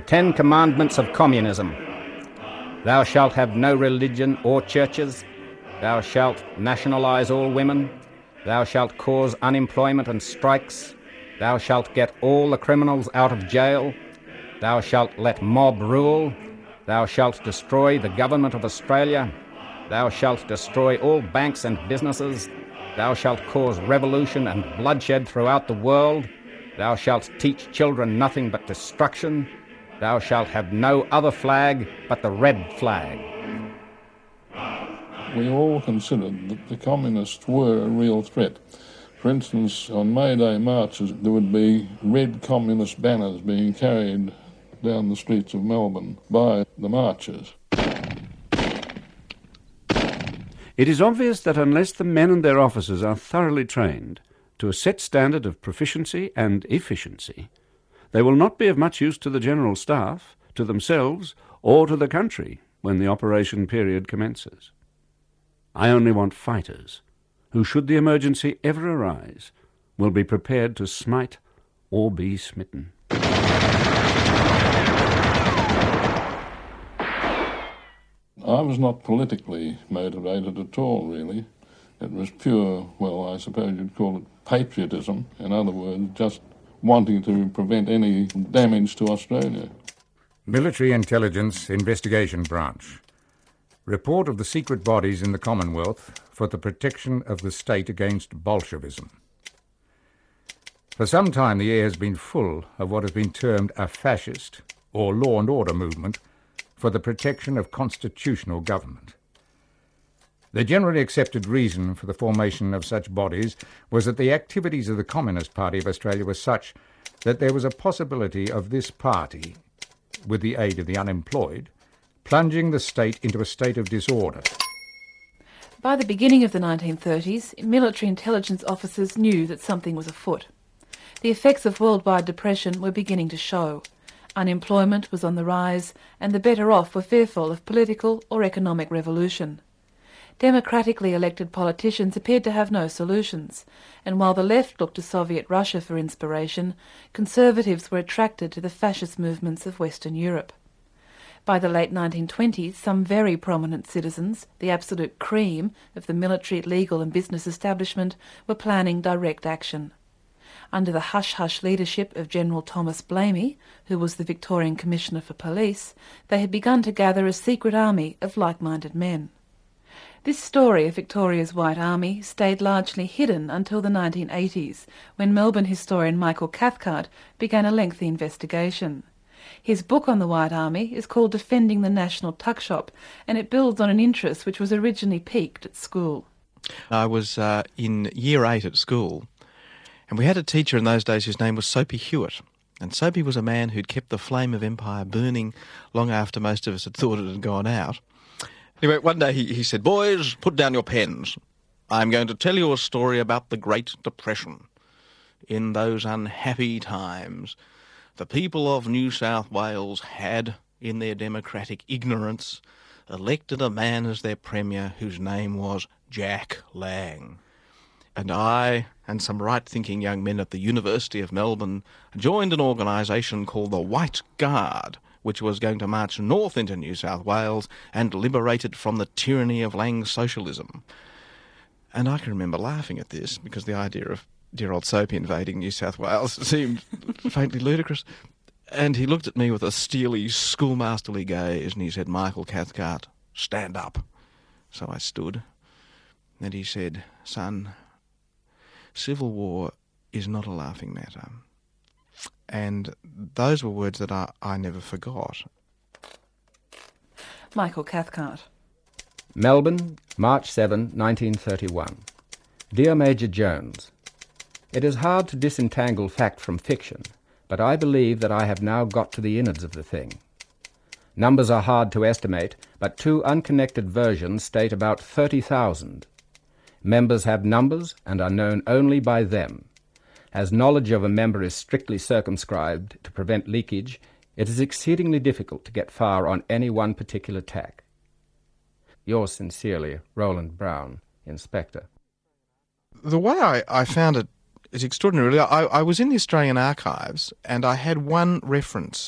10 Commandments of Communism. Thou shalt have no religion or churches. Thou shalt nationalize all women. Thou shalt cause unemployment and strikes. Thou shalt get all the criminals out of jail. Thou shalt let mob rule. Thou shalt destroy the government of Australia. Thou shalt destroy all banks and businesses. Thou shalt cause revolution and bloodshed throughout the world. Thou shalt teach children nothing but destruction. Thou shalt have no other flag but the red flag. We all considered that the communists were a real threat. For instance, on May Day marches, there would be red communist banners being carried down the streets of Melbourne by the marchers. It is obvious that unless the men and their officers are thoroughly trained to a set standard of proficiency and efficiency, they will not be of much use to the general staff, to themselves, or to the country when the operation period commences. I only want fighters who, should the emergency ever arise, will be prepared to smite or be smitten. I was not politically motivated at all, really. It was pure, well, I suppose you'd call it patriotism. In other words, just wanting to prevent any damage to Australia. Military Intelligence Investigation Branch. Report of the secret bodies in the Commonwealth for the protection of the state against Bolshevism. For some time the air has been full of what has been termed a fascist or law and order movement for the protection of constitutional government. The generally accepted reason for the formation of such bodies was that the activities of the Communist Party of Australia were such that there was a possibility of this party, with the aid of the unemployed, plunging the state into a state of disorder. By the beginning of the 1930s, military intelligence officers knew that something was afoot. The effects of worldwide depression were beginning to show. Unemployment was on the rise, and the better off were fearful of political or economic revolution. Democratically elected politicians appeared to have no solutions, and while the left looked to Soviet Russia for inspiration, conservatives were attracted to the fascist movements of Western Europe. By the late 1920s, some very prominent citizens, the absolute cream of the military, legal and business establishment, were planning direct action. Under the hush-hush leadership of General Thomas Blamey, who was the Victorian Commissioner for Police, they had begun to gather a secret army of like-minded men. This story of Victoria's White Army stayed largely hidden until the 1980s, when Melbourne historian Michael Cathcart began a lengthy investigation. His book on the White Army is called Defending the National Tuckshop, and it builds on an interest which was originally piqued at school. I was in Year 8 at school, and we had a teacher in those days whose name was Soapy Hewitt. And Soapy was a man who'd kept the flame of empire burning long after most of us had thought it had gone out. Anyway, one day he said, "Boys, put down your pens. I'm going to tell you a story about the Great Depression. In those unhappy times, the people of New South Wales had, in their democratic ignorance, elected a man as their premier whose name was Jack Lang. And I and some right-thinking young men at the University of Melbourne joined an organisation called the White Guard, which was going to march north into New South Wales and liberate it from the tyranny of Lang's socialism." And I can remember laughing at this because the idea of dear old Soapy invading New South Wales seemed faintly ludicrous. And he looked at me with a steely, schoolmasterly gaze and he said, "Michael Cathcart, stand up." So I stood. And he said, "Son, civil war is not a laughing matter." And those were words that I never forgot. Michael Cathcart. Melbourne, March 7, 1931. Dear Major Jones, it is hard to disentangle fact from fiction, but I believe that I have now got to the innards of the thing. Numbers are hard to estimate, but two unconnected versions state about 30,000. Members have numbers and are known only by them. As knowledge of a member is strictly circumscribed to prevent leakage, it is exceedingly difficult to get far on any one particular tack. Yours sincerely, Roland Brown, Inspector. The way I found it is extraordinary. I was in the Australian Archives and I had one reference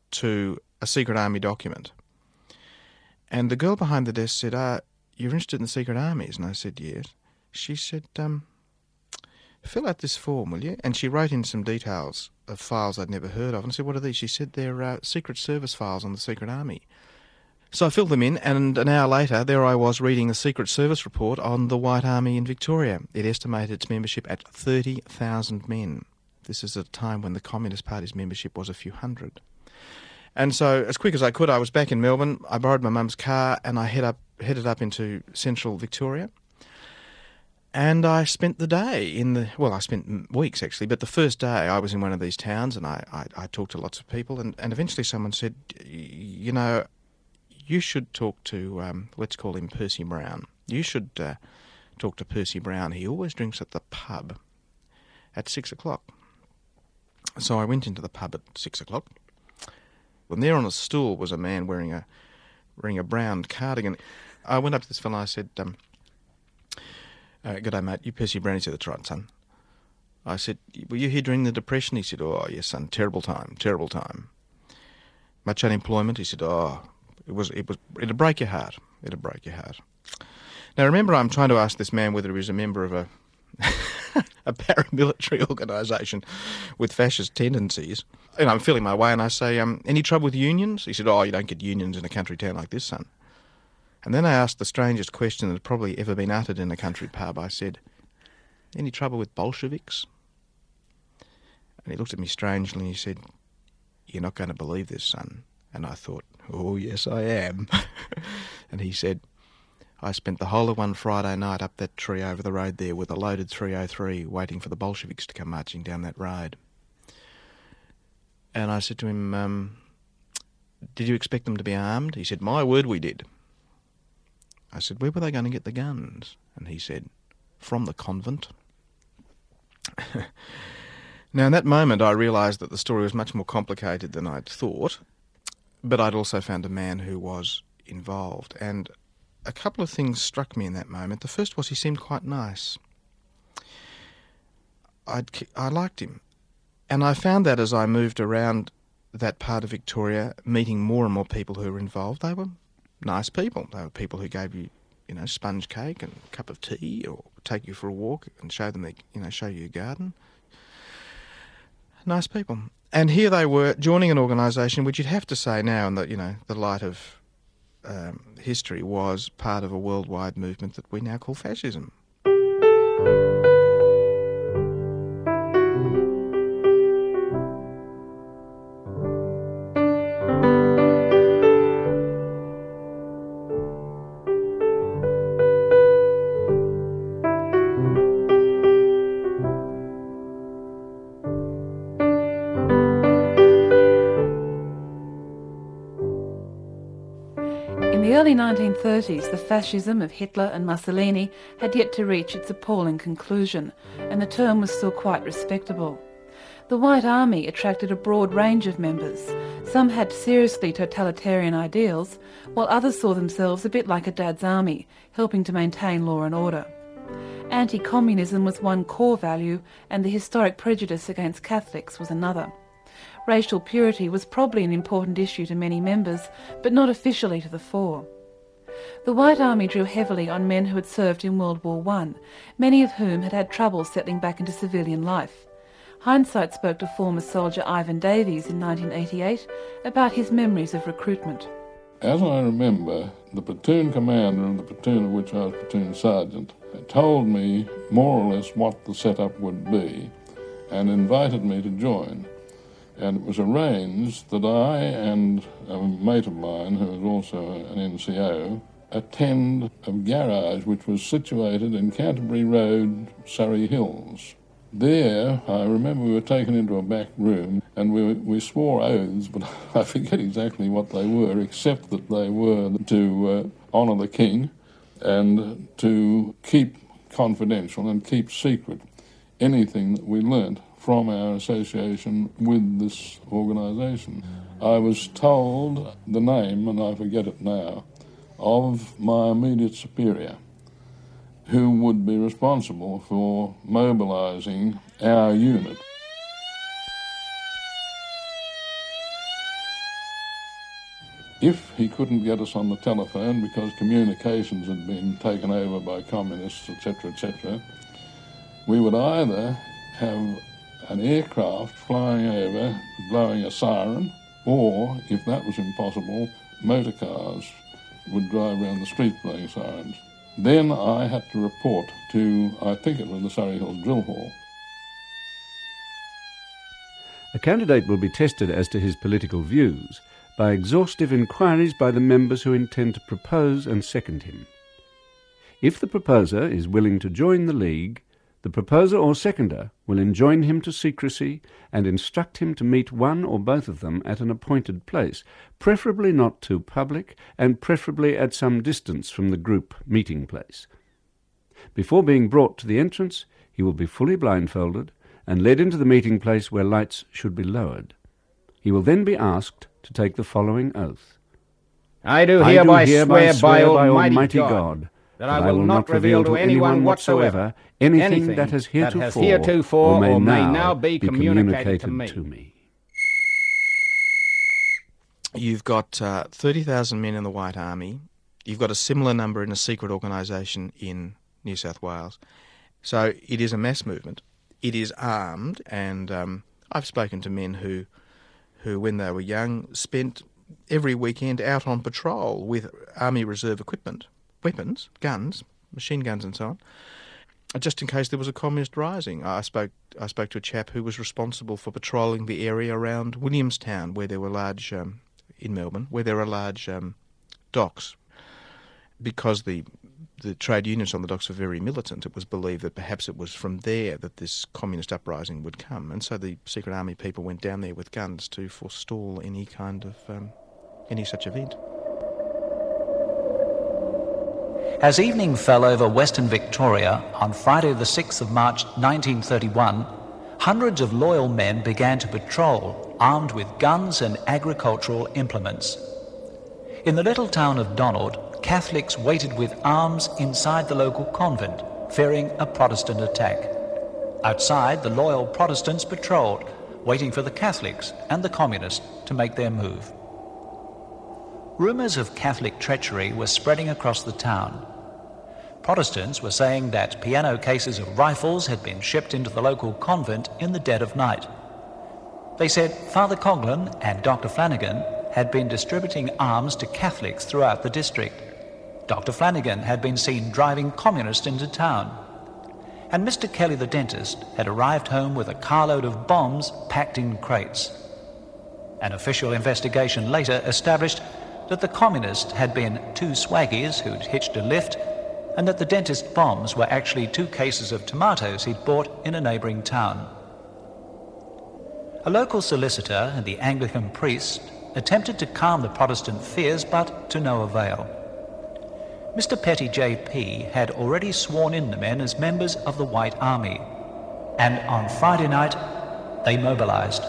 to a secret army document. And the girl behind the desk said, you're interested in the secret armies? And I said, yes. She said, fill out this form, will you? And she wrote in some details of files I'd never heard of. And I said, what are these? She said, they're Secret Service files on the Secret Army. So I filled them in, and an hour later, there I was reading the Secret Service report on the White Army in Victoria. It estimated its membership at 30,000 men. This is at a time when the Communist Party's membership was a few hundred. And so, as quick as I could, I was back in Melbourne. I borrowed my mum's car, and I headed up into central Victoria. And I spent the day I spent weeks actually, but the first day I was in one of these towns, and I talked to lots of people, and eventually someone said, you know, you should talk to, let's call him Percy Brown. You should talk to Percy Brown. He always drinks at the pub at 6 o'clock. So I went into the pub at 6 o'clock. Well, there on a stool was a man wearing a brown cardigan. I went up to this fellow and I said, "G'day, mate. You Percy Brown?" He said, "That's right, son." I said, "Were you here during the Depression?" He said, "Oh, yes, son. Terrible time, terrible time." "Much unemployment?" He said, "Oh, it'd break your heart. It'd break your heart." Now, remember, I'm trying to ask this man whether he was a member of a paramilitary organisation with fascist tendencies. And I'm feeling my way, and I say, "Any trouble with unions?" He said, "Oh, you don't get unions in a country town like this, son." And then I asked the strangest question that had probably ever been uttered in a country pub. I said, "Any trouble with Bolsheviks?" And he looked at me strangely and he said, "You're not going to believe this, son." And I thought, "Oh, yes, I am." And he said, "I spent the whole of one Friday night up that tree over the road there with a loaded 303 waiting for the Bolsheviks to come marching down that road." And I said to him, "Did you expect them to be armed?" He said, "My word, we did." I said, "Where were they going to get the guns?" And he said, "From the convent." Now, in that moment, I realised that the story was much more complicated than I'd thought, but I'd also found a man who was involved. And a couple of things struck me in that moment. The first was he seemed quite nice. I liked him. And I found that as I moved around that part of Victoria, meeting more and more people who were involved, they were nice people. They were people who gave you, sponge cake and a cup of tea, or take you for a walk and show you your garden. Nice people. And here they were joining an organisation which you'd have to say now in the light of history was part of a worldwide movement that we now call fascism. In the early 1930s, the fascism of Hitler and Mussolini had yet to reach its appalling conclusion, and the term was still quite respectable. The White Army attracted a broad range of members. Some had seriously totalitarian ideals, while others saw themselves a bit like a dad's army, helping to maintain law and order. Anti-communism was one core value, and the historic prejudice against Catholics was another. Racial purity was probably an important issue to many members, but not officially to the fore. The White Army drew heavily on men who had served in World War I, many of whom had had trouble settling back into civilian life. Hindsight spoke to former soldier Ivan Davies in 1988 about his memories of recruitment. As I remember, the platoon commander of the platoon of which I was platoon sergeant told me more or less what the setup would be and invited me to join. And it was arranged that I and a mate of mine, who was also an NCO, attend a garage which was situated in Canterbury Road, Surrey Hills. There, I remember we were taken into a back room and we swore oaths, but I forget exactly what they were, except that they were to honour the King and to keep confidential and keep secret anything that we learnt from our association with this organisation. I was told the name, and I forget it now, of my immediate superior, who would be responsible for mobilising our unit. If he couldn't get us on the telephone because communications had been taken over by communists, etc., we would either have an aircraft flying over, blowing a siren, or, if that was impossible, motor cars would drive around the street blowing sirens. Then I had to report to, I think it was the Surrey Hills Drill Hall. A candidate will be tested as to his political views by exhaustive inquiries by the members who intend to propose and second him. If the proposer is willing to join the League, the proposer or seconder will enjoin him to secrecy and instruct him to meet one or both of them at an appointed place, preferably not too public and preferably at some distance from the group meeting place. Before being brought to the entrance, he will be fully blindfolded and led into the meeting place where lights should be lowered. He will then be asked to take the following oath. I do hereby swear by Almighty God that I will not reveal to anyone whatsoever anything that has heretofore or may now be communicated to me. You've got 30,000 men in the White Army. You've got a similar number in a secret organisation in New South Wales. So it is a mass movement. It is armed, and I've spoken to men who, when they were young, spent every weekend out on patrol with Army Reserve equipment, weapons, guns, machine guns and so on, just in case there was a communist rising. I spoke to a chap who was responsible for patrolling the area around Williamstown, where there were large, in Melbourne, where there are large docks. Because the trade unions on the docks were very militant, it was believed that perhaps it was from there that this communist uprising would come. And so the secret army people went down there with guns to forestall any kind of, any such event. As evening fell over Western Victoria on Friday the 6th of March 1931, hundreds of loyal men began to patrol, armed with guns and agricultural implements. In the little town of Donald, Catholics waited with arms inside the local convent, fearing a Protestant attack. Outside, the loyal Protestants patrolled, waiting for the Catholics and the Communists to make their move. Rumours of Catholic treachery were spreading across the town. Protestants were saying that piano cases of rifles had been shipped into the local convent in the dead of night. They said Father Coghlan and Dr. Flanagan had been distributing arms to Catholics throughout the district. Dr. Flanagan had been seen driving communists into town. And Mr. Kelly the dentist had arrived home with a carload of bombs packed in crates. An official investigation later established that the communists had been two swaggies who'd hitched a lift, and that the dentist's bombs were actually 2 cases of tomatoes he'd bought in a neighbouring town. A local solicitor and the Anglican priest attempted to calm the Protestant fears, but to no avail. Mr. Petty J.P. had already sworn in the men as members of the White Army, and on Friday night they mobilised.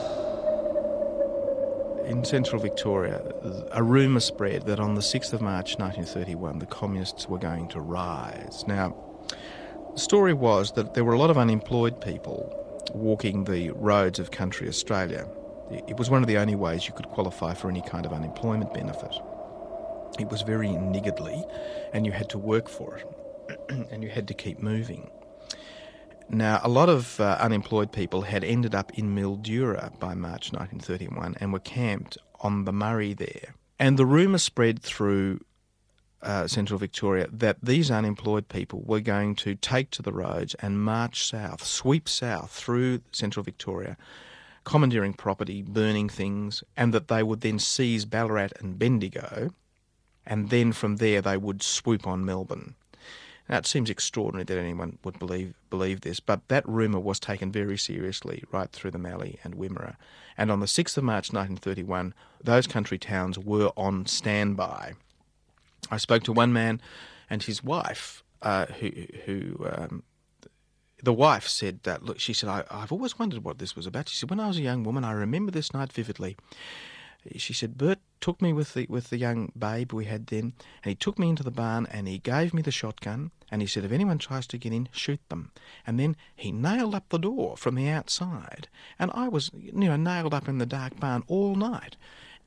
In central Victoria, a rumour spread that on the 6th of March 1931 the communists were going to rise. Now, the story was that there were a lot of unemployed people walking the roads of country Australia. It was one of the only ways you could qualify for any kind of unemployment benefit. It was very niggardly, and you had to work for it, and you had to keep moving. Now, a lot of unemployed people had ended up in Mildura by March 1931 and were camped on the Murray there. And the rumour spread through central Victoria that these unemployed people were going to take to the roads and march south, sweep south through central Victoria, commandeering property, burning things, and that they would then seize Ballarat and Bendigo, and then from there they would swoop on Melbourne. Now, it seems extraordinary that anyone would believe this, but that rumour was taken very seriously right through the Mallee and Wimmera. And on the 6th of March 1931, those country towns were on standby. I spoke to one man and his wife, the wife said that, look, she said, I've always wondered what this was about. She said, when I was a young woman, I remember this night vividly. She said, Bert took me with the young babe we had then, and he took me into the barn and he gave me the shotgun, and he said, if anyone tries to get in, shoot them. And then he nailed up the door from the outside, and I was nailed up in the dark barn all night.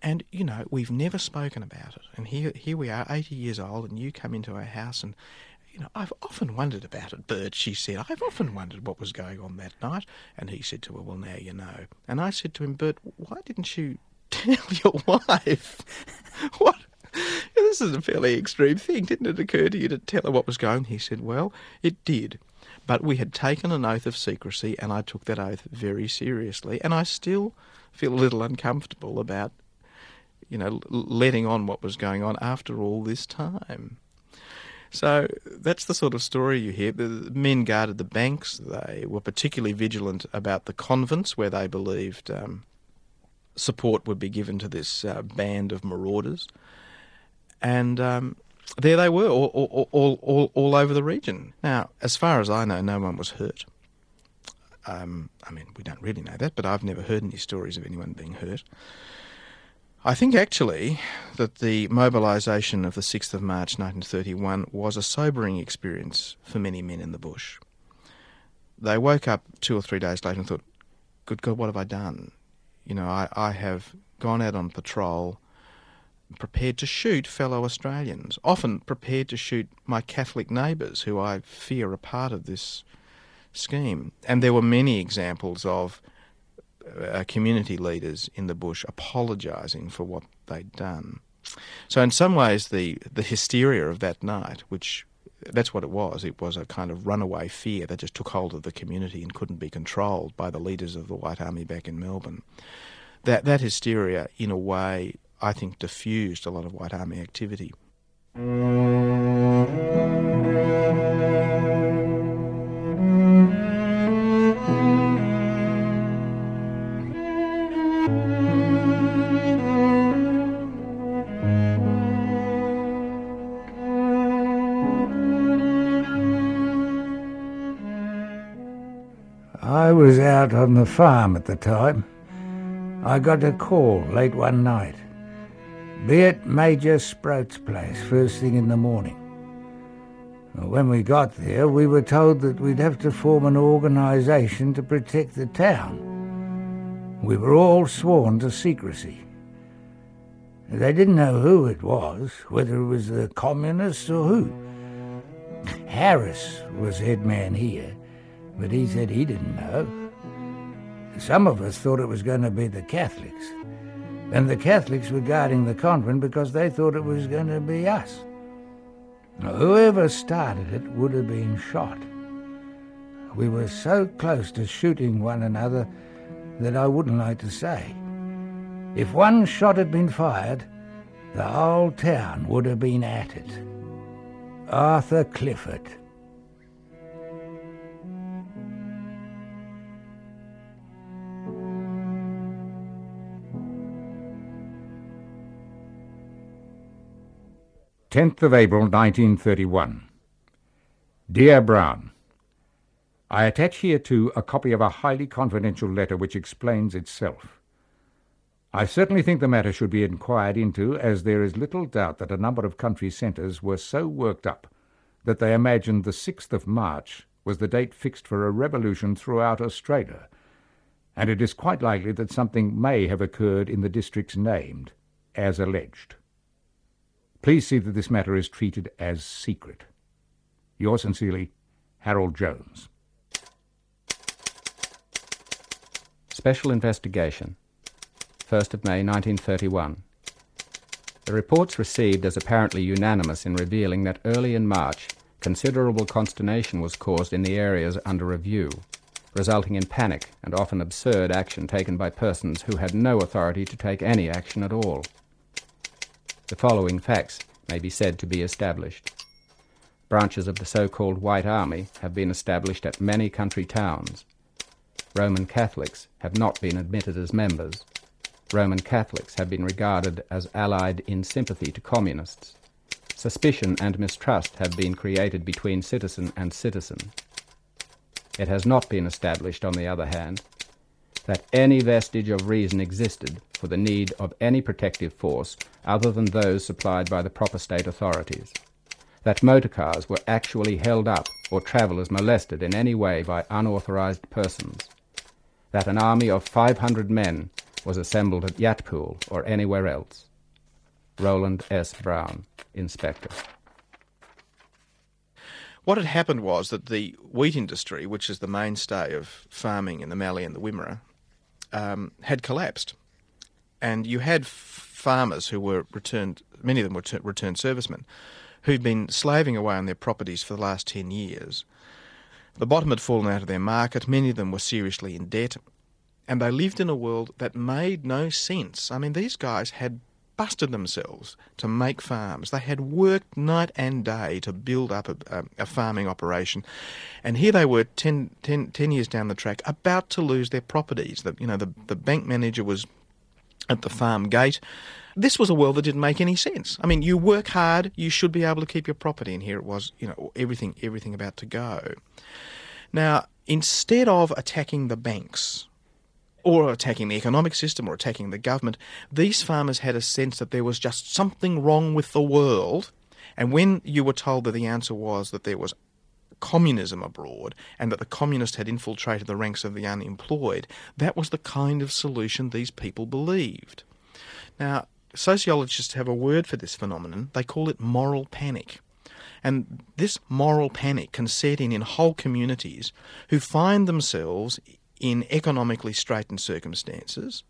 And, you know, we've never spoken about it. And here we are, 80 years old, and you come into our house and, you know, I've often wondered about it, Bert, she said. I've often wondered what was going on that night. And he said to her, well, now you know. And I said to him, Bert, why didn't you tell your wife? What? This is a fairly extreme thing. Didn't it occur to you to tell her what was going on? He said, well, it did. But we had taken an oath of secrecy, and I took that oath very seriously. And I still feel a little uncomfortable about, you know, letting on what was going on after all this time. So that's the sort of story you hear. The men guarded the banks. They were particularly vigilant about the convents where they believed support would be given to this band of marauders. And there they were, all over the region. Now, as far as I know, no one was hurt. I mean, we don't really know that, but I've never heard any stories of anyone being hurt. I think actually that the mobilisation of the 6th of March 1931 was a sobering experience for many men in the bush. They woke up 2 or 3 days later and thought, good God, what have I done? You know, I have gone out on patrol, prepared to shoot fellow Australians, often prepared to shoot my Catholic neighbours who I fear are part of this scheme. And there were many examples of community leaders in the bush apologising for what they'd done. So in some ways the hysteria of that night, which that's what it was a kind of runaway fear that just took hold of the community and couldn't be controlled by the leaders of the White Army back in Melbourne. That hysteria, in a way, I think diffused a lot of White Army activity. I was out on the farm at the time. I got a call late one night. Be at Major Sproat's place first thing in the morning. When we got there, we were told that we'd have to form an organisation to protect the town. We were all sworn to secrecy. They didn't know who it was, whether it was the communists or who. Harris was head man here, but he said he didn't know. Some of us thought it was going to be the Catholics, and the Catholics were guarding the convent because they thought it was going to be us. Now, whoever started it would have been shot. We were so close to shooting one another that I wouldn't like to say. If one shot had been fired, the whole town would have been at it. Arthur Clifford. "10th of April 1931. Dear Brown, I attach hereto a copy of a highly confidential letter which explains itself. I certainly think the matter should be inquired into, as there is little doubt that a number of country centres were so worked up that they imagined the 6th of March was the date fixed for a revolution throughout Australia, and it is quite likely that something may have occurred in the districts named, as alleged. Please see that this matter is treated as secret. Yours sincerely, Harold Jones." Special Investigation, 1st of May 1931. The reports received as apparently unanimous in revealing that early in March considerable consternation was caused in the areas under review, resulting in panic and often absurd action taken by persons who had no authority to take any action at all. The following facts may be said to be established. Branches of the so-called White Army have been established at many country towns. Roman Catholics have not been admitted as members. Roman Catholics have been regarded as allied in sympathy to communists. Suspicion and mistrust have been created between citizen and citizen. It has not been established, on the other hand, that any vestige of reason existed for the need of any protective force other than those supplied by the proper state authorities, that motor cars were actually held up or travellers molested in any way by unauthorised persons, that an army of 500 men was assembled at Yatpool or anywhere else. Roland S. Brown, Inspector. What had happened was that the wheat industry, which is the mainstay of farming in the Mallee and the Wimmera, had collapsed. And you had farmers who were returned, many of them were returned servicemen, who'd been slaving away on their properties for the last 10 years. The bottom had fallen out of their market, many of them were seriously in debt, and they lived in a world that made no sense. I mean, these guys had busted themselves to make farms. They had worked night and day to build up a farming operation, and here they were 10 years down the track, about to lose their properties. The bank manager was at the farm gate. This was a world that didn't make any sense. I mean, you work hard, you should be able to keep your property, and here it was, everything about to go. Now, instead of attacking the banks, or attacking the economic system, or attacking the government, these farmers had a sense that there was just something wrong with the world, and when you were told that the answer was that there was communism abroad and that the communists had infiltrated the ranks of the unemployed, that was the kind of solution these people believed. Now, sociologists have a word for this phenomenon. They call it moral panic. And this moral panic can set in whole communities who find themselves in economically straitened circumstances,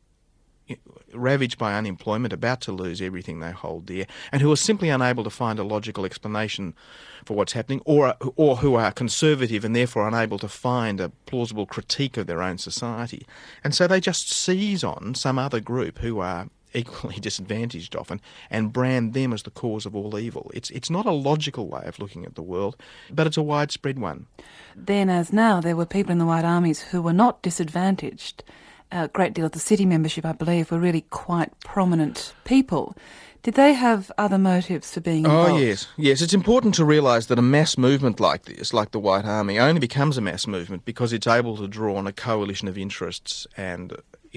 ravaged by unemployment, about to lose everything they hold dear, and who are simply unable to find a logical explanation for what's happening, or who are conservative and therefore unable to find a plausible critique of their own society. And so they just seize on some other group who are equally disadvantaged often and brand them as the cause of all evil. It's not a logical way of looking at the world, but it's a widespread one. Then as now, there were people in the White Armies who were not disadvantaged. A great deal of the city membership, I believe, were really quite prominent people. Did they have other motives for being involved? Oh, yes. It's important to realise that a mass movement like this, like the White Army, only becomes a mass movement because it's able to draw on a coalition of interests, and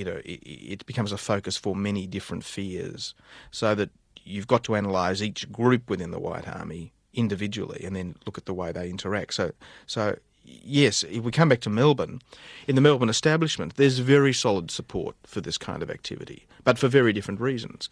it becomes a focus for many different fears, so that you've got to analyse each group within the White Army individually and then look at the way they interact. So yes, if we come back to Melbourne, in the Melbourne establishment, there's very solid support for this kind of activity, but for very different reasons.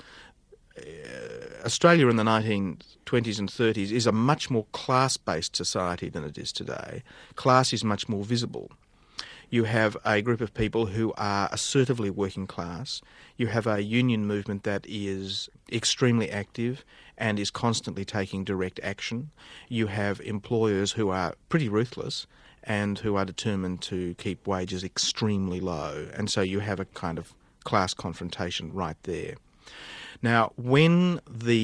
Australia in the 1920s and 30s is a much more class-based society than it is today. Class is much more visible. You have a group of people who are assertively working class. You have a union movement that is extremely active and is constantly taking direct action. You have employers who are pretty ruthless and who are determined to keep wages extremely low. And so you have a kind of class confrontation right there. Now, when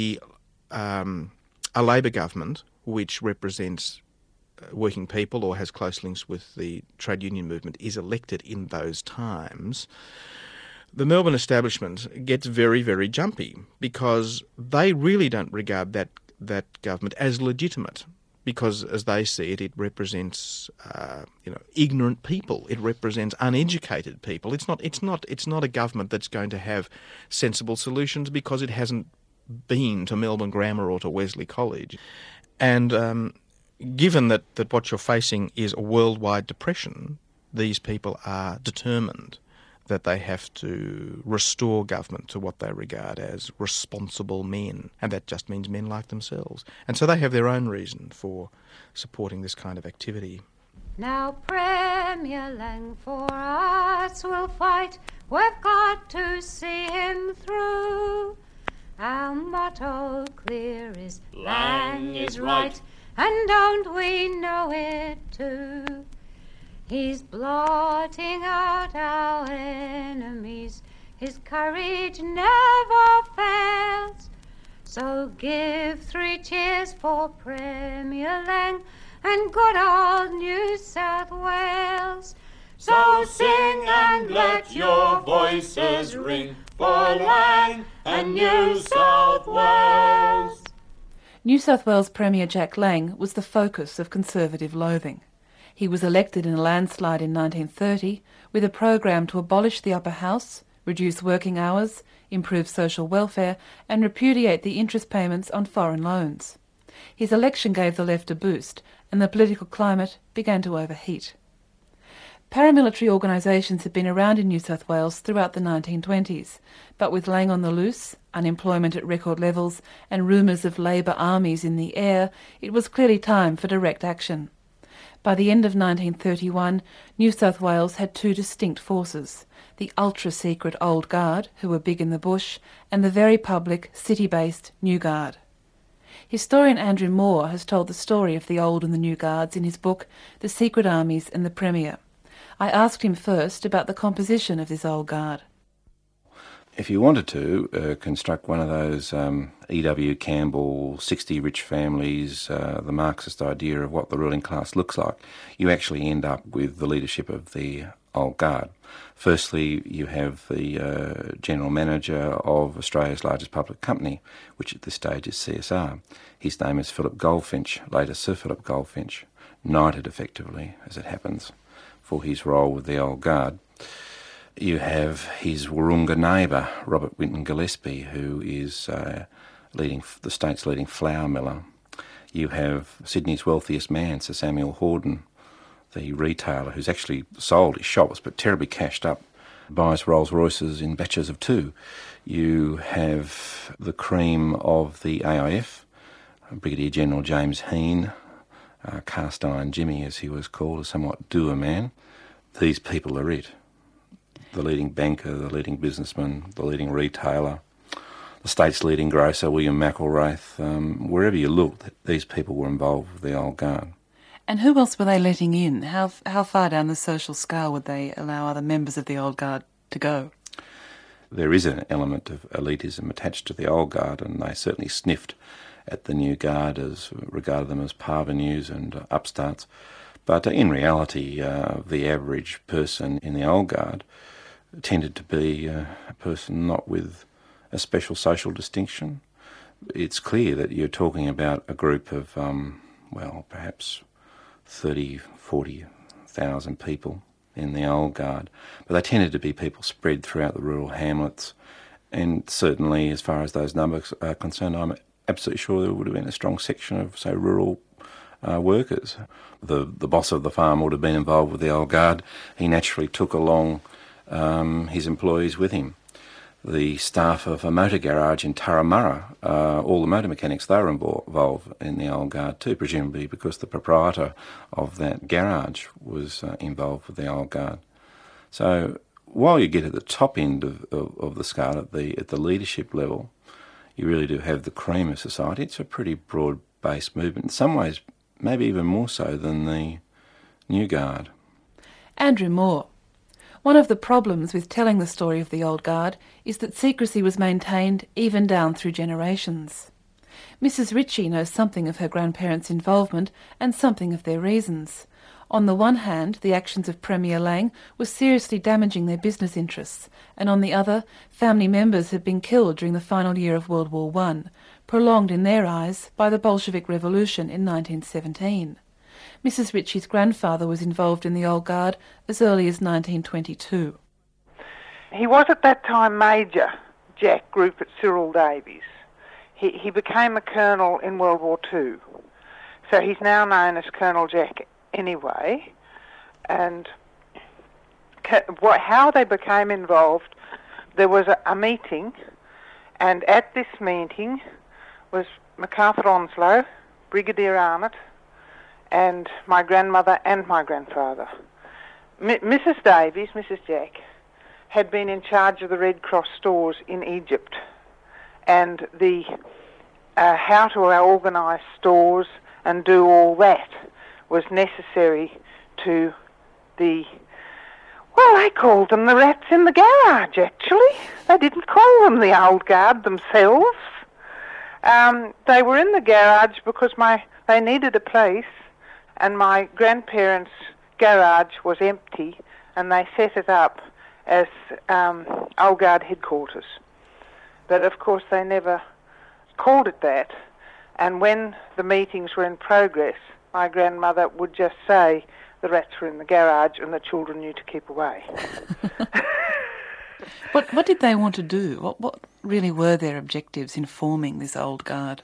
a Labor government, which represents working people or has close links with the trade union movement, is elected in those times, the Melbourne establishment gets very, very jumpy because they really don't regard that government as legitimate, because as they see it, it represents ignorant people. It represents uneducated people. It's not a government that's going to have sensible solutions because it hasn't been to Melbourne Grammar or to Wesley College. And given that what you're facing is a worldwide depression, these people are determined that they have to restore government to what they regard as responsible men, and that just means men like themselves. And so they have their own reason for supporting this kind of activity. Now Premier Lang for us will fight, we've got to see him through. Our motto clear is Lang is right, and don't we know it too? He's blotting out our enemies, his courage never fails. So give 3 cheers for Premier Lang and good old New South Wales. So sing and let your voices ring for Lang and New South Wales. New South Wales Premier Jack Lang was the focus of Conservative loathing. He was elected in a landslide in 1930 with a program to abolish the upper house, reduce working hours, improve social welfare and repudiate the interest payments on foreign loans. His election gave the left a boost and the political climate began to overheat. Paramilitary organisations had been around in New South Wales throughout the 1920s, but with Lang on the loose, unemployment at record levels and rumours of Labor armies in the air, it was clearly time for direct action. By the end of 1931, New South Wales had two distinct forces, the ultra-secret Old Guard, who were big in the bush, and the very public, city-based New Guard. Historian Andrew Moore has told the story of the Old and the New Guards in his book The Secret Armies and the Premier. I asked him first about the composition of this Old Guard. If you wanted to construct one of those E.W. Campbell, 60 rich families, the Marxist idea of what the ruling class looks like, you actually end up with the leadership of the Old Guard. Firstly, you have the General Manager of Australia's largest public company, which at this stage is CSR. His name is Philip Goldfinch, later Sir Philip Goldfinch, knighted effectively, as it happens, for his role with the Old Guard. You have his Wahroonga neighbour, Robert Winton Gillespie, who is the state's leading flour miller. You have Sydney's wealthiest man, Sir Samuel Horden, the retailer who's actually sold his shops but terribly cashed up, buys Rolls Royces in batches of two. You have the cream of the AIF, Brigadier General James Heen, Cast Iron Jimmy as he was called, a somewhat dour man. These people are it. The leading banker, the leading businessman, the leading retailer, the state's leading grocer, William McElwraith. Wherever you looked, these people were involved with the Old Guard. And who else were they letting in? How far down the social scale would they allow other members of the Old Guard to go? There is an element of elitism attached to the Old Guard, and they certainly sniffed at the New Guard, regarded them as parvenus and upstarts. But in reality, the average person in the Old Guard tended to be a person not with a special social distinction. It's clear that you're talking about a group of, perhaps 30,000, 40,000 people in the Old Guard, but they tended to be people spread throughout the rural hamlets, and certainly as far as those numbers are concerned, I'm absolutely sure there would have been a strong section of, say, rural workers. The boss of the farm would have been involved with the Old Guard. He naturally took along his employees with him. The staff of a motor garage in Turramurra, all the motor mechanics, they were involved in the Old Guard too, presumably because the proprietor of that garage was involved with the Old Guard. So while you get at the top end of the scale, at the leadership level, you really do have the cream of society. It's a pretty broad-based movement. In some ways, maybe even more so than the New Guard. Andrew Moore. One of the problems with telling the story of the Old Guard is that secrecy was maintained even down through generations. Mrs. Ritchie knows something of her grandparents' involvement and something of their reasons. On the one hand, the actions of Premier Lang were seriously damaging their business interests, and on the other, family members had been killed during the final year of World War I, prolonged in their eyes by the Bolshevik Revolution in 1917. Mrs. Ritchie's grandfather was involved in the Old Guard as early as 1922. He was at that time Major Jack Rupert Cyril Davies. He became a colonel in World War II. So he's now known as Colonel Jack anyway. And how they became involved, there was a meeting, and at this meeting was MacArthur Onslow, Brigadier Arnott, and my grandmother and my grandfather. Mrs. Davies, Mrs. Jack, had been in charge of the Red Cross stores in Egypt, and the how to organise stores and do all that was necessary to the, well, they called them the rats in the garage, actually. They didn't call them the Old Guard themselves. They were in the garage because they needed a place, and my grandparents' garage was empty, and they set it up as Old Guard headquarters. But of course they never called it that, and when the meetings were in progress, my grandmother would just say the rats were in the garage and the children knew to keep away. What did they want to do? What really were their objectives in forming this Old Guard?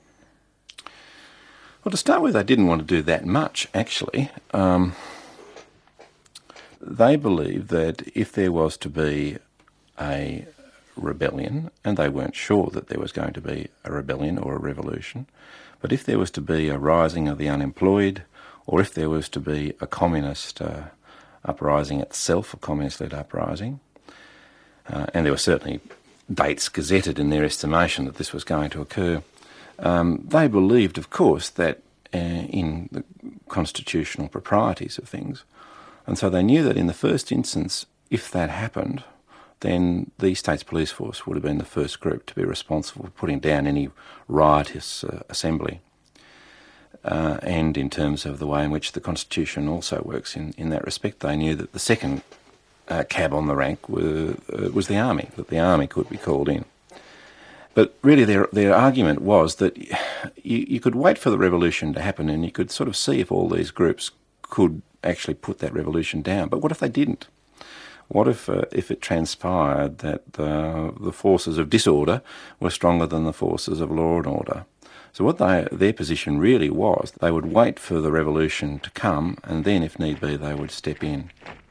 Well, to start with, they didn't want to do that much, actually. they believed that if there was to be a rebellion, and they weren't sure that there was going to be a rebellion or a revolution, but if there was to be a rising of the unemployed, or if there was to be a communist uprising itself, a communist-led uprising, and there were certainly dates gazetted in their estimation that this was going to occur, they believed, of course, that in the constitutional proprieties of things. And so they knew that in the first instance, if that happened, then the State's Police Force would have been the first group to be responsible for putting down any riotous assembly. And in terms of the way in which the Constitution also works in that respect, they knew that the second cab on the rank was the Army, that the Army could be called in. But really their argument was that you could wait for the revolution to happen and you could sort of see if all these groups could actually put that revolution down. But what if they didn't? What if it transpired that the forces of disorder were stronger than the forces of law and order? So what their position really was, they would wait for the revolution to come, and then, if need be, they would step in.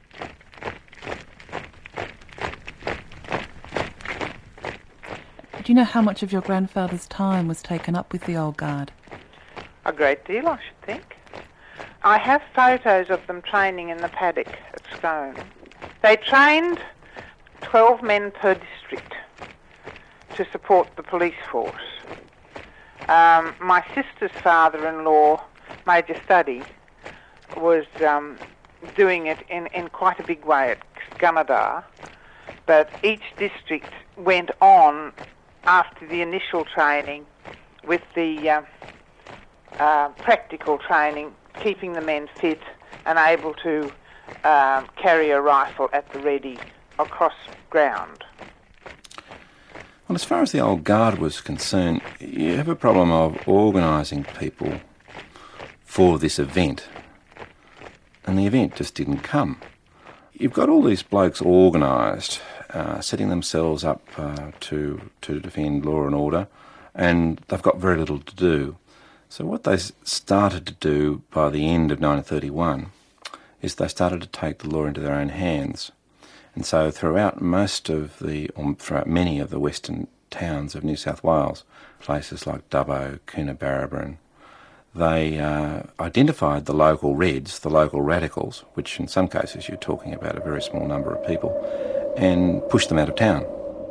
Do you know how much of your grandfather's time was taken up with the Old Guard? A great deal, I should think. I have photos of them training in the paddock at Scone. They trained 12 men per district to support the police force. My sister's father-in-law, Major Studdy, was doing it in quite a big way at Gunnedah, but each district went on after the initial training with the practical training, keeping the men fit and able to carry a rifle at the ready across ground. Well, as far as the Old Guard was concerned, you have a problem of organising people for this event, and the event just didn't come. You've got all these blokes organised, setting themselves up to defend law and order, and they've got very little to do. So what they started to do by the end of 1931 is they started to take the law into their own hands. And so throughout many of the western towns of New South Wales, places like Dubbo, Coonabarabran, they identified the local Reds, the local radicals, which in some cases you're talking about a very small number of people, and pushed them out of town.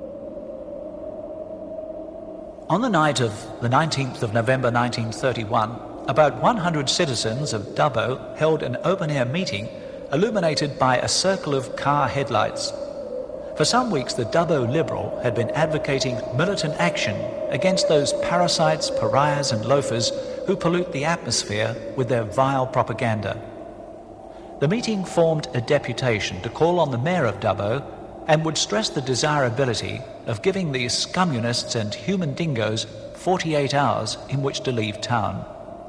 On the night of the 19th of November 1931, about 100 citizens of Dubbo held an open-air meeting illuminated by a circle of car headlights. For some weeks, the Dubbo Liberal had been advocating militant action against those parasites, pariahs and loafers who pollute the atmosphere with their vile propaganda. The meeting formed a deputation to call on the mayor of Dubbo and would stress the desirability of giving these scummunists and human dingoes 48 hours in which to leave town.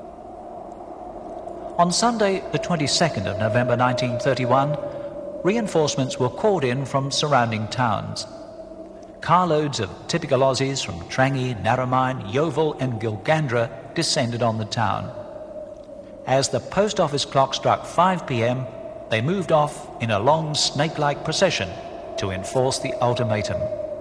On Sunday, the 22nd of November 1931, reinforcements were called in from surrounding towns. Carloads of typical Aussies from Trangie, Narromine, Yeovil and Gilgandra descended on the town. As the post office clock struck 5 p.m, they moved off in a long snake-like procession to enforce the ultimatum.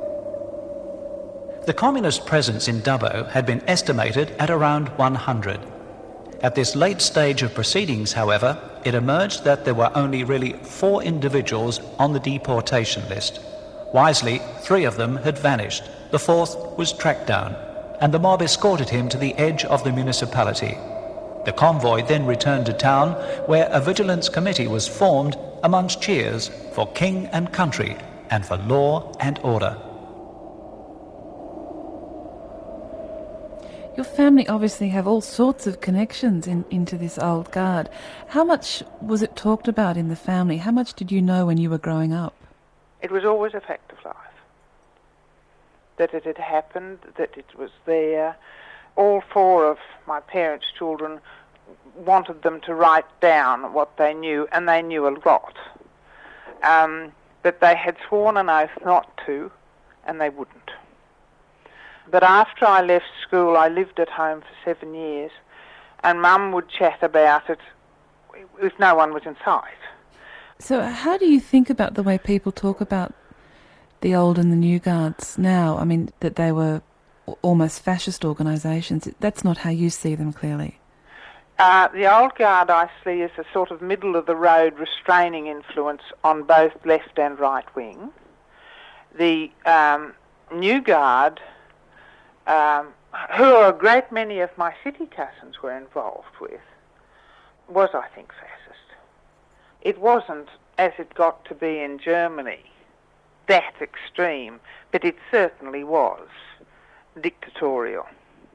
The communist presence in Dubbo had been estimated at around 100. At this late stage of proceedings, however, it emerged that there were only really 4 individuals on the deportation list. Wisely, 3 of them had vanished. The 4th was tracked down, and the mob escorted him to the edge of the municipality. The convoy then returned to town, where a vigilance committee was formed amongst cheers for king and country and for law and order. Your family obviously have all sorts of connections into this Old Guard. How much was it talked about in the family? How much did you know when you were growing up? It was always a fact of life. That it had happened, that it was there. All 4 of my parents' children wanted them to write down what they knew, and they knew a lot. But they had sworn an oath not to, and they wouldn't. But after I left school, I lived at home for 7 years, and Mum would chat about it if no one was in sight. So how do you think about the way people talk about the old and the new guards now? I mean, that they were almost fascist organisations. That's not how you see them, clearly. The old guard I see as a sort of middle-of-the-road restraining influence on both left and right wing. The new guard, who a great many of my city cousins were involved with, was, I think, fascist. It wasn't, as it got to be in Germany, that extreme, but it certainly was dictatorial.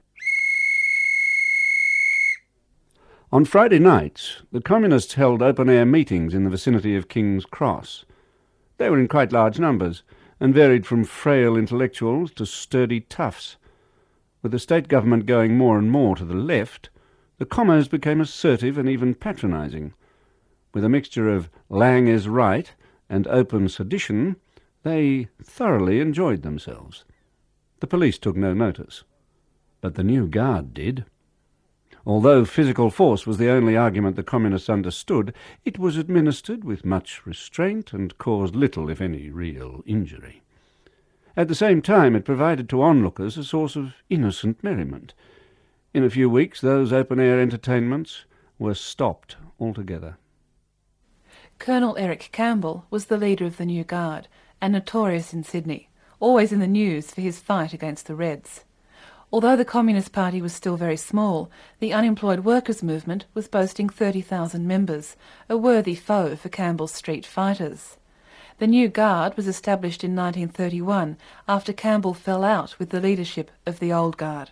On Friday nights, the Communists held open-air meetings in the vicinity of King's Cross. They were in quite large numbers, and varied from frail intellectuals to sturdy toughs. With the state government going more and more to the left, the Commers became assertive and even patronising. With a mixture of Lang is right and open sedition, they thoroughly enjoyed themselves. The police took no notice, but the new guard did. Although physical force was the only argument the Communists understood, it was administered with much restraint and caused little, if any, real injury. At the same time, it provided to onlookers a source of innocent merriment. In a few weeks, those open-air entertainments were stopped altogether. Colonel Eric Campbell was the leader of the New Guard, and notorious in Sydney, always in the news for his fight against the Reds. Although the Communist Party was still very small, the unemployed workers' movement was boasting 30,000 members, a worthy foe for Campbell's street fighters. The New Guard was established in 1931 after Campbell fell out with the leadership of the Old Guard.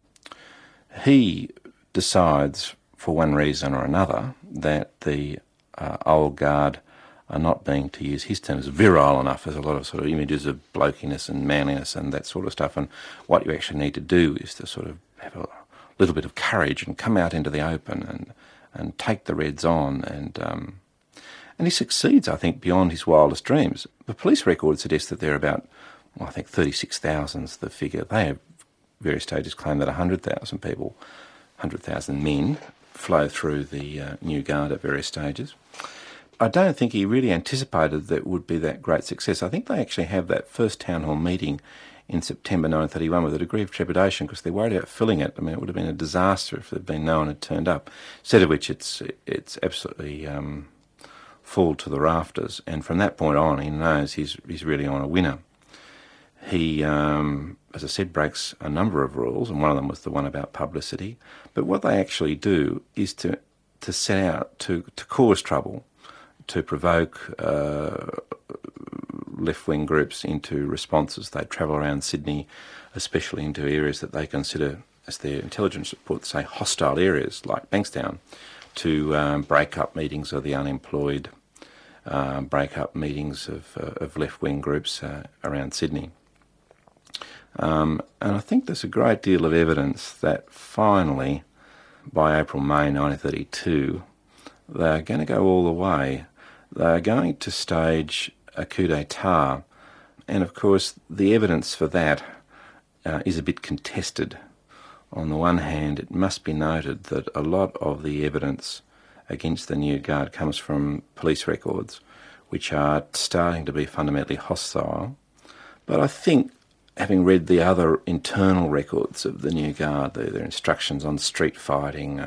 He decides, for one reason or another, that the Old Guard are not being, to use his terms, virile enough. There's a lot of sort of images of blokiness and manliness and that sort of stuff, and what you actually need to do is to sort of have a little bit of courage and come out into the open and take the Reds on, and he succeeds, I think, beyond his wildest dreams. The police record suggests that there are about, well, I think 36,000's the figure. They have various stages claim that 100,000 people, 100,000 men, flow through the New Guard at various stages. I don't think he really anticipated that it would be that great success. I think they actually have that first town hall meeting in September 1931 with a degree of trepidation because they're worried about filling it. I mean, it would have been a disaster if there'd been no one had turned up. Instead of which it's absolutely full to the rafters, and from that point on, he knows he's really on a winner. He, as I said, breaks a number of rules, and one of them was the one about publicity. But what they actually do is to set out to cause trouble, to provoke left-wing groups into responses. They travel around Sydney, especially into areas that they consider, as their intelligence reports say, hostile areas, like Bankstown, to break up meetings of the unemployed, break up meetings of left-wing groups around Sydney. And I think there's a great deal of evidence that finally, by April, May 1932, they're going to go all the way. They're going to stage a coup d'etat, and of course the evidence for that is a bit contested. On the one hand, it must be noted that a lot of the evidence against the New Guard comes from police records, which are starting to be fundamentally hostile. But I think, having read the other internal records of the New Guard, their instructions on street fighting,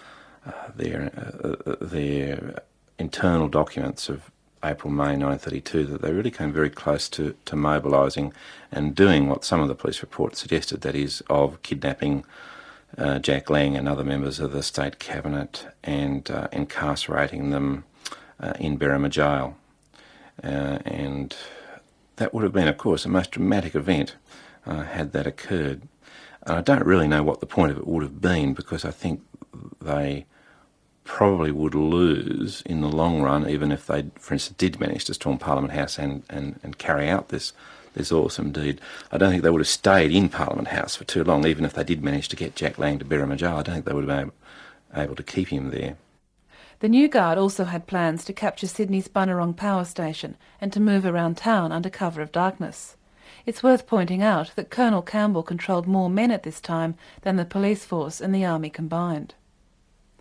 their internal documents of April, May 1932, that they really came very close to mobilising and doing what some of the police reports suggested, that is, of kidnapping Jack Lang and other members of the state cabinet and incarcerating them in Berrima Jail. And that would have been, of course, a most dramatic event had that occurred. And I don't really know what the point of it would have been, because I think they probably would lose in the long run, even if they, for instance, did manage to storm Parliament House and carry out this awesome deed. I don't think they would have stayed in Parliament House for too long, even if they did manage to get Jack Lang to Berrima Jail. I don't think they would have been able to keep him there. The New Guard also had plans to capture Sydney's Bunurong Power Station and to move around town under cover of darkness. It's worth pointing out that Colonel Campbell controlled more men at this time than the police force and the army combined.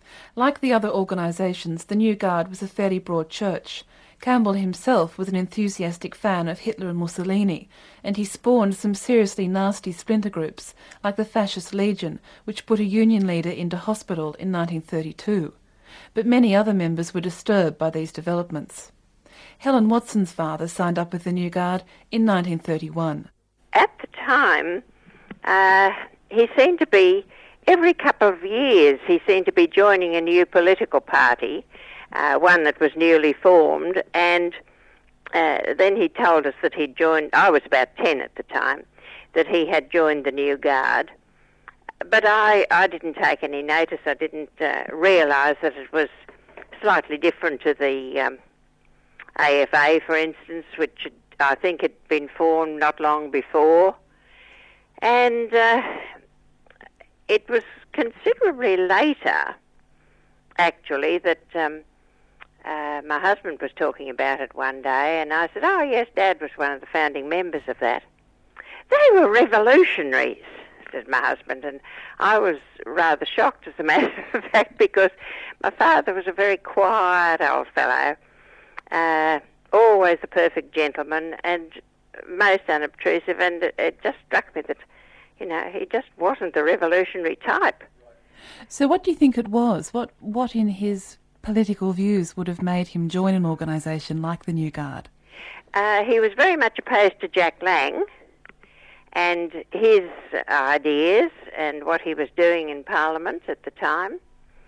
Like the other organisations, the New Guard was a fairly broad church. Campbell himself was an enthusiastic fan of Hitler and Mussolini, and he spawned some seriously nasty splinter groups, like the Fascist Legion, which put a Union leader into hospital in 1932. But many other members were disturbed by these developments. Helen Watson's father signed up with the New Guard in 1931. At the time, he seemed to be, every couple of years, he seemed to be joining a new political party, one that was newly formed, and then he told us that he'd joined, I was about 10 at the time, that he had joined the New Guard. But I didn't take any notice. I didn't realise that it was slightly different to the AFA, for instance, which I think had been formed not long before. And it was considerably later, actually, that my husband was talking about it one day, and I said, oh, yes, Dad was one of the founding members of that. They were revolutionaries, said my husband, and I was rather shocked, as a matter of fact, because my father was a very quiet old fellow, always a perfect gentleman, and most unobtrusive, and it just struck me that, you know, he just wasn't the revolutionary type. So what do you think it was? What in his political views would have made him join an organisation like the New Guard? He was very much opposed to Jack Lang and his ideas and what he was doing in Parliament at the time.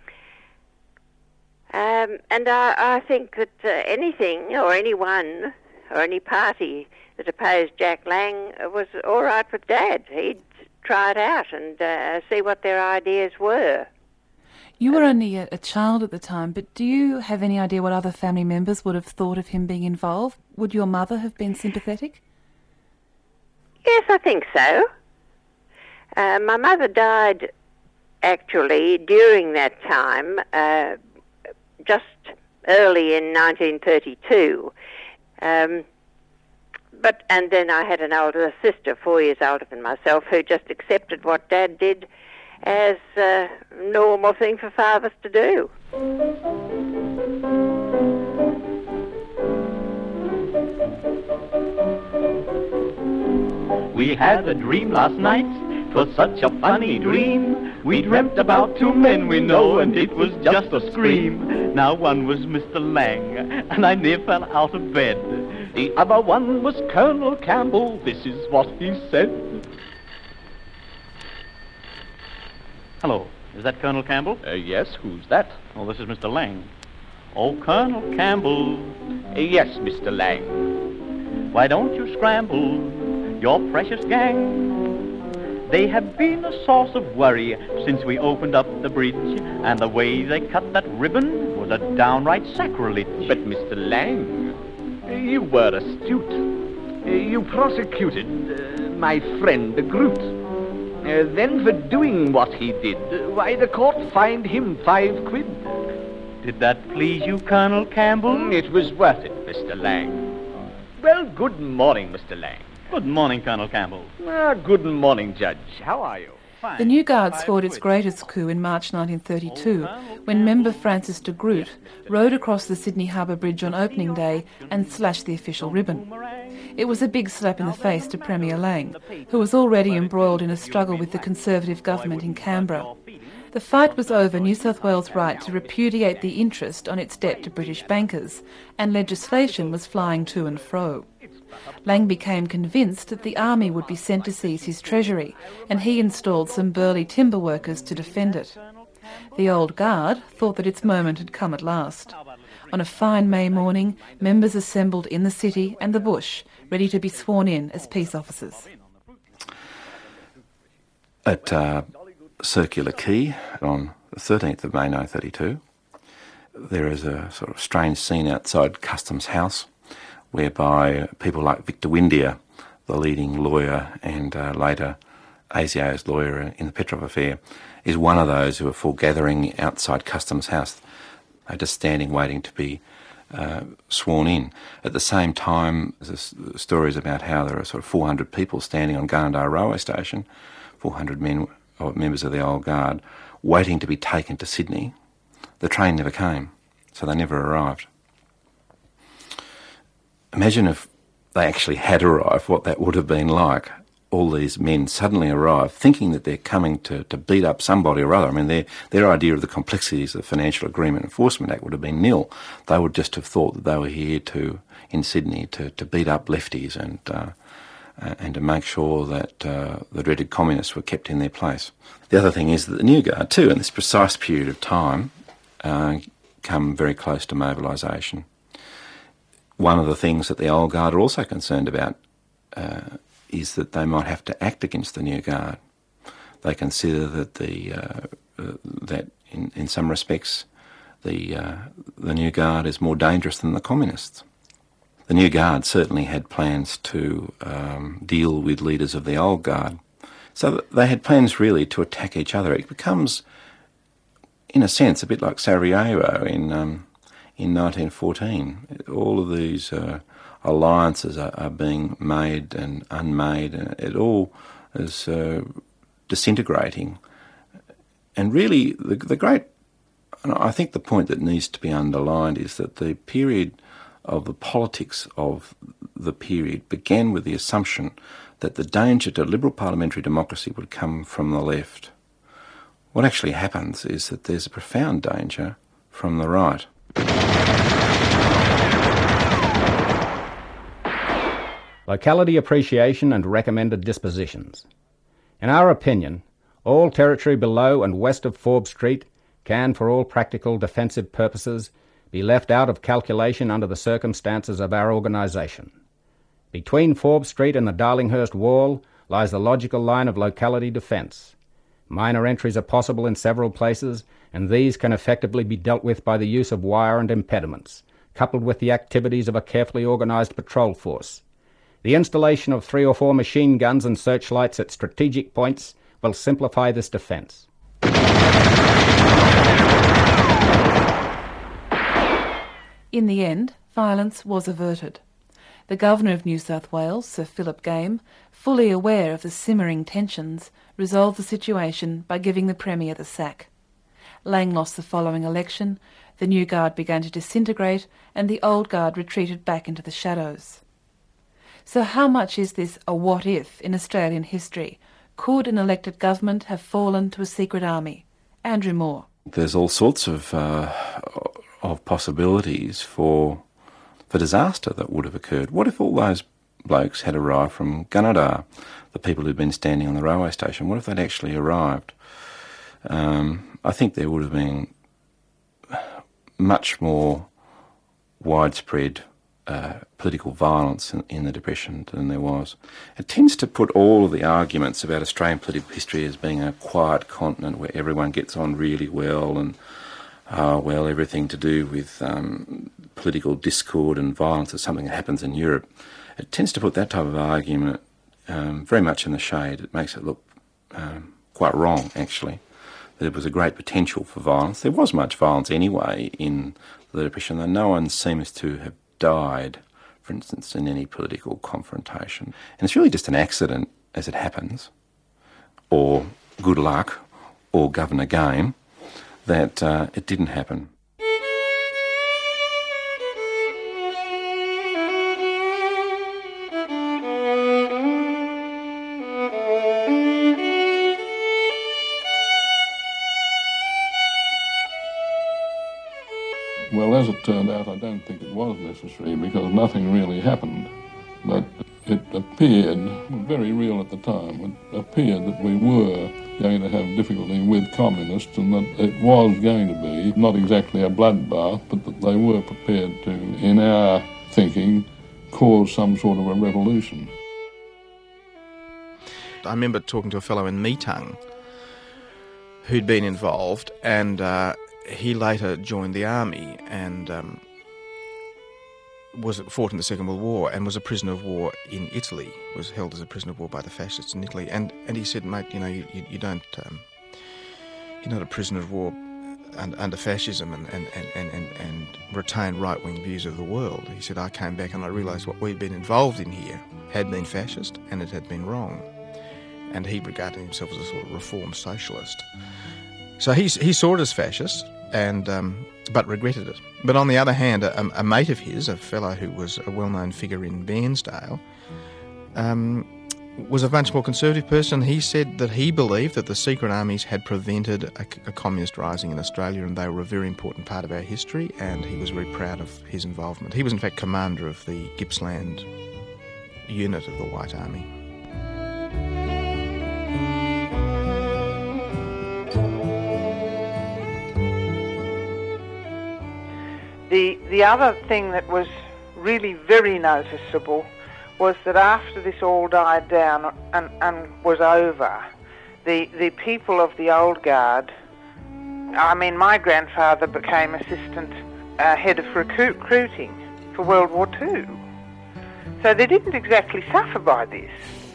And I think that anything or anyone or any party that opposed Jack Lang was all right with Dad. He'd try it out and see what their ideas were. You were only a child at the time, but do you have any idea what other family members would have thought of him being involved? Would your mother have been sympathetic? Yes, I think so. My mother died, actually, during that time, just early in 1932. And then I had an older sister, 4 years older than myself, who just accepted what Dad did as a normal thing for fathers to do. We had a dream last night, 'twas such a funny dream. We dreamt about two men we know, and it was just a scream. Now one was Mr. Lang, and I near fell out of bed. The other one was Colonel Campbell, this is what he said. Hello, is that Colonel Campbell? Yes, who's that? Oh, this is Mr. Lang. Oh, Colonel Campbell. Yes, Mr. Lang. Why don't you scramble your precious gang? They have been a source of worry since we opened up the bridge, and the way they cut that ribbon was a downright sacrilege. But Mr. Lang, you were astute. You prosecuted my friend the Groot. Then for doing what he did, why, the court fined him 5 quid. Did that please you, Colonel Campbell? It was worth it, Mr. Lang. Well, good morning, Mr. Lang. Good morning, Colonel Campbell. Good morning, Judge. How are you? The New Guard scored its greatest coup in March 1932, when member Francis de Groot rode across the Sydney Harbour Bridge on opening day and slashed the official ribbon. It was a big slap in the face to Premier Lang, who was already embroiled in a struggle with the Conservative government in Canberra. The fight was over New South Wales' right to repudiate the interest on its debt to British bankers, and legislation was flying to and fro. Lang became convinced that the army would be sent to seize his treasury, and he installed some burly timber workers to defend it. The Old Guard thought that its moment had come at last. On a fine May morning, members assembled in the city and the bush, ready to be sworn in as peace officers. At Circular Quay on the 13th of May 1932, there is a sort of strange scene outside Customs House, whereby people like Victor Windeyer, the leading lawyer and later ASIO's lawyer in the Petrov affair, is one of those who are foregathering outside Customs House. They're just standing waiting to be sworn in. At the same time, there's stories about how there are sort of 400 people standing on Gunnedah railway station, 400 men or members of the Old Guard, waiting to be taken to Sydney the train never came, so they never arrived. Imagine if they actually had arrived, what that would have been like. All these men suddenly arrive thinking that they're coming to beat up somebody or other. I mean, their idea of the complexities of the Financial Agreement Enforcement Act would have been nil. They would just have thought that they were here in Sydney to beat up lefties and to make sure that the dreaded communists were kept in their place. The other thing is that the New Guard too, in this precise period of time, come very close to mobilisation. One of the things that the Old Guard are also concerned about is that they might have to act against the New Guard. They consider that that in some respects the New Guard is more dangerous than the communists. The New Guard certainly had plans to deal with leaders of the Old Guard. So they had plans really to attack each other. It becomes, in a sense, a bit like Sarajevo in 1914. All of these alliances are being made and unmade, and it all is disintegrating. And really, the great, I think the point that needs to be underlined is that the period of the politics of the period began with the assumption that the danger to liberal parliamentary democracy would come from the left. What actually happens is that there's a profound danger from the right. Locality appreciation and recommended dispositions. In our opinion, all territory below and west of Forbes Street can, for all practical defensive purposes, be left out of calculation under the circumstances of our organisation. Between Forbes Street and the Darlinghurst Wall lies the logical line of locality defence. Minor entries are possible in several places, and these can effectively be dealt with by the use of wire and impediments, coupled with the activities of a carefully organised patrol force. The installation of 3 or 4 machine guns and searchlights at strategic points will simplify this defence. In the end, violence was averted. The Governor of New South Wales, Sir Philip Game, fully aware of the simmering tensions, resolved the situation by giving the Premier the sack. Lang lost the following election, the New Guard began to disintegrate, and the Old Guard retreated back into the shadows. So how much is this a what-if in Australian history? Could an elected government have fallen to a secret army? Andrew Moore. There's all sorts of possibilities for disaster that would have occurred. What if all those blokes had arrived from Gunnedah, the people who'd been standing on the railway station? What if they'd actually arrived? I think there would have been much more widespread political violence in the Depression than there was. It tends to put all of the arguments about Australian political history as being a quiet continent where everyone gets on really well and everything to do with political discord and violence is something that happens in Europe. It tends to put that type of argument very much in the shade. It makes it look quite wrong, actually. There was a great potential for violence. There was much violence anyway in the Depression, though no one seems to have died, for instance, in any political confrontation. And it's really just an accident, as it happens, or good luck, or Governor Game, that it didn't happen. Well, as it turned out, I don't think it was necessary because nothing really happened. But it appeared, very real at the time, it appeared that we were going to have difficulty with communists and that it was going to be not exactly a bloodbath, but that they were prepared to, in our thinking, cause some sort of a revolution. I remember talking to a fellow in Meetung who'd been involved, and he later joined the army and fought in the Second World War and was a prisoner of war in Italy, was held as a prisoner of war by the fascists in Italy. And he said, mate, you don't, you're not a prisoner of war under fascism and retain right-wing views of the world. He said, I came back and I realised what we'd been involved in here had been fascist and it had been wrong. And he regarded himself as a sort of reformed socialist. So he saw it as fascist, and but regretted it. But on the other hand, a mate of his, a fellow who was a well-known figure in Bairnsdale, was a much more conservative person. He said that he believed that the secret armies had prevented a communist rising in Australia, and they were a very important part of our history, and he was very proud of his involvement. He was in fact commander of the Gippsland unit of the White Army. The other thing that was really very noticeable was that after this all died down and was over, the people of the old guard, I mean, my grandfather became assistant head of recruiting for World War II. So they didn't exactly suffer by this.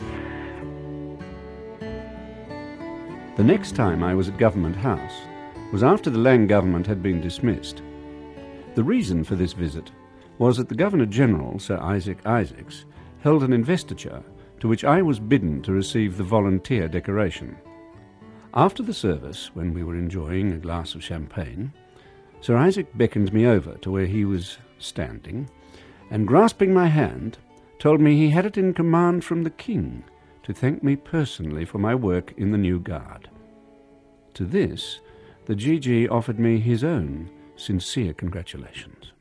The next time I was at Government House was after the Lang government had been dismissed. The reason for this visit was that the Governor-General, Sir Isaac Isaacs, held an investiture to which I was bidden to receive the volunteer decoration. After the service, when we were enjoying a glass of champagne, Sir Isaac beckoned me over to where he was standing, and grasping my hand, told me he had it in command from the King to thank me personally for my work in the new guard. To this, the GG offered me his own sincere congratulations.